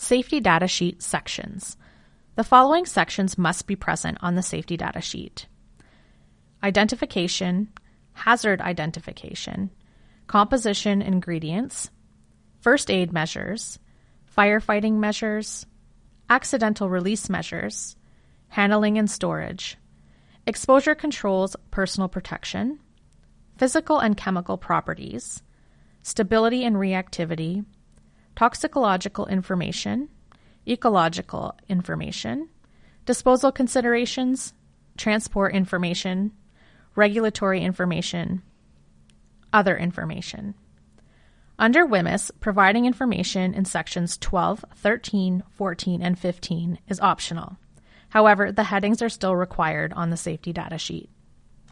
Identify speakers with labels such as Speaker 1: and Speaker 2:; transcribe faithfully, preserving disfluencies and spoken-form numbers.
Speaker 1: Safety data sheet sections. The following sections must be present on the safety data sheet: identification, hazard identification, composition ingredients, first aid measures, firefighting measures, accidental release measures, handling and storage, exposure controls, personal protection, physical and chemical properties, stability and reactivity, toxicological information, ecological information, disposal considerations, transport information, regulatory information, other information. Under W M I S, providing information in sections twelve, thirteen, fourteen, and fifteen is optional. However, the headings are still required on the safety data sheet.